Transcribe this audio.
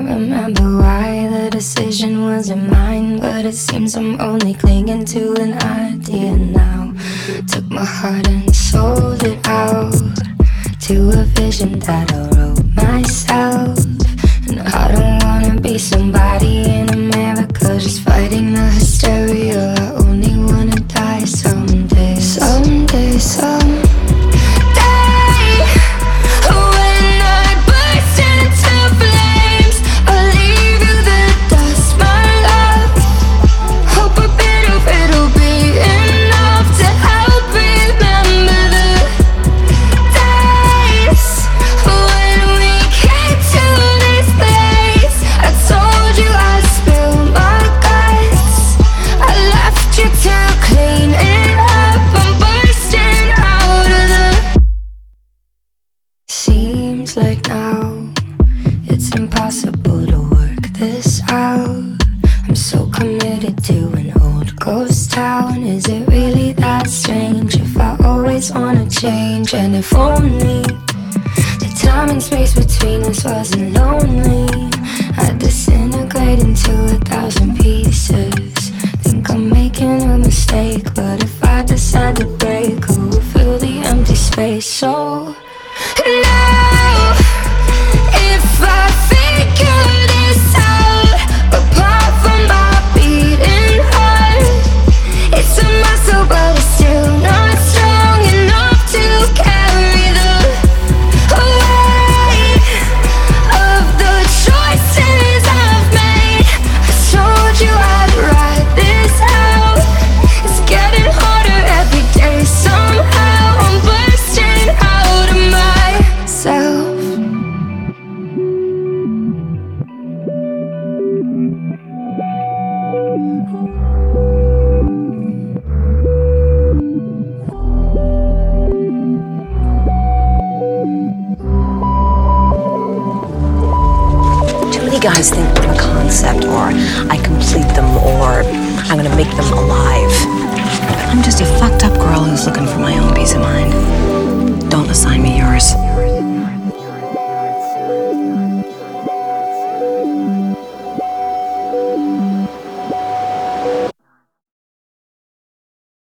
remember why the decision wasn't mine, but it seems I'm only clinging to an idea now. Took my heart and sold it out to a vision that I wrote myself. And I don't wanna be somebody in America just fighting the hysteria. I only wanna die someday, someday, someday. Like now, it's impossible to work this out. I'm so committed to an old ghost town. Is it really that strange if I always wanna change? And if only the time and space between us wasn't lonely, I'd disintegrate into 1,000 pieces. Think I'm making a mistake, but if I decide to break, who will fill the empty space? So now, if I figure this out, apart from my beating heart, it's a muscle but it's still not strong enough to carry the weight of the choices I've made. I told you I'd write this out. It's getting harder every day. Somehow I'm bursting out of myself. Guys think I'm a concept, or I complete them, or I'm gonna make them alive. I'm just a fucked up girl who's looking for my own peace of mind. Don't assign me yours.